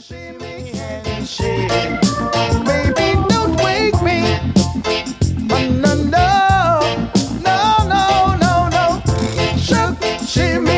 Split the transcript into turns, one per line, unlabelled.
Shimmy and shake. Baby, don't wake me. Oh, no, no, no, no, no, no. Shimmy.